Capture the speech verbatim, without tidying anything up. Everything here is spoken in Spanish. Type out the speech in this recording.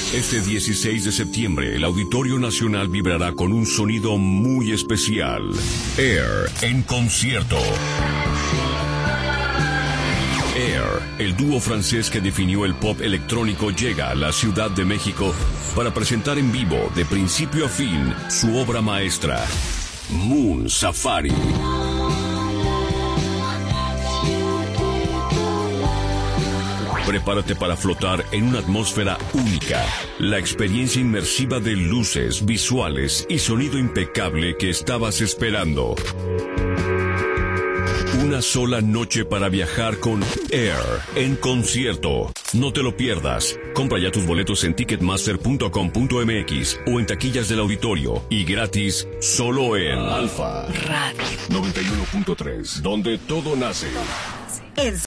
Este dieciséis de septiembre, el Auditorio Nacional vibrará con un sonido muy especial. Air en concierto. Air, el dúo francés que definió el pop electrónico, llega a la Ciudad de México para presentar en vivo, de principio a fin, su obra maestra, Moon Safari. Prepárate para flotar en una atmósfera única, la experiencia inmersiva de luces, visuales y sonido impecable que estabas esperando. Una sola noche para viajar con Air en concierto. No te lo pierdas. Compra ya tus boletos en ticketmaster punto com punto m x o en taquillas del auditorio. Y gratis, solo en Alfa Radio noventa y uno punto tres, donde todo nace.